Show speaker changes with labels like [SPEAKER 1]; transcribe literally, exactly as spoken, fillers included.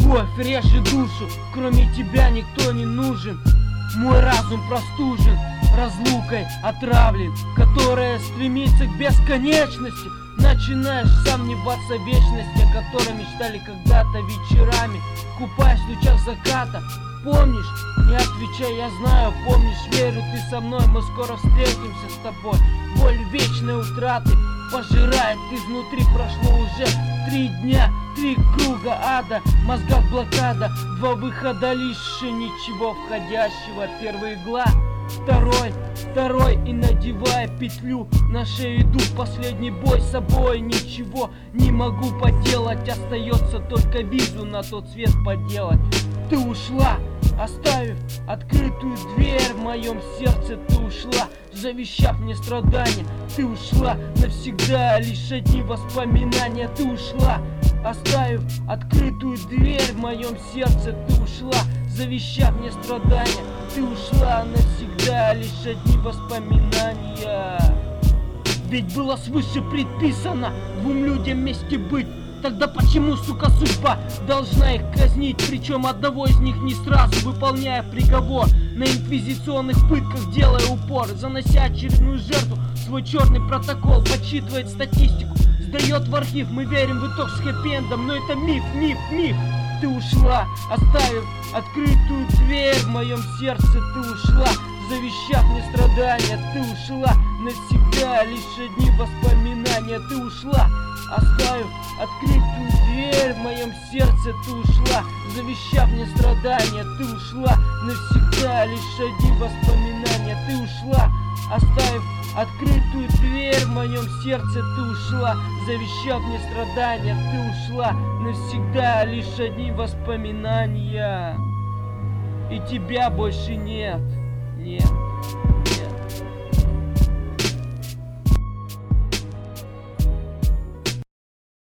[SPEAKER 1] Любовь режет душу, кроме тебя никто не нужен. Мой разум простужен, разлукой отравлен, которая стремится к бесконечности. Начинаешь сомневаться в вечности, о которой мечтали когда-то вечерами, купаясь в лучах заката. Помнишь? Не отвечай, я знаю, помнишь, верю, ты со мной, мы скоро встретимся с тобой. Боль вечной утраты пожирает изнутри, прошло уже три дня, три круга ада, в мозгах блокада, два выхода лишь ничего входящего. Первая игла, второй, второй и надевая петлю на шею иду в последний бой с собой. Ничего не могу поделать, остается только визу на тот свет поделать. Ты ушла, оставив открытую дверь в моем сердце. Ты ушла, завещав мне страдания. Ты ушла навсегда, лишь одни воспоминания. Ты ушла, оставив открытую дверь в моем сердце. Ты ушла, завещав мне страдания. Ты ушла навсегда, лишь одни воспоминания. Ведь было свыше предписано двум людям вместе быть. Тогда почему, сука, судьба должна их казнить? Причем одного из них не сразу, выполняя приговор на инквизиционных пытках, делая упор, занося очередную жертву в свой черный протокол, подсчитывает статистику, сдает в архив. Мы верим в итог с хэппи-эндом, но это миф, миф, миф. Ты ушла, оставив открытую дверь в моем сердце. Ты ушла, завещав мне страдания. Ты ушла навсегда, лишь одни воспоминания. Ты ушла, оставив открытую дверь в моем сердце. Ты ушла, завещав мне страдания. Ты ушла навсегда, лишь одни воспоминания. Ты ушла, оставив открытую дверь в моем сердце. Ты ушла, завещав мне страдания. Ты ушла навсегда, лишь одни воспоминания. И тебя больше нет, нет.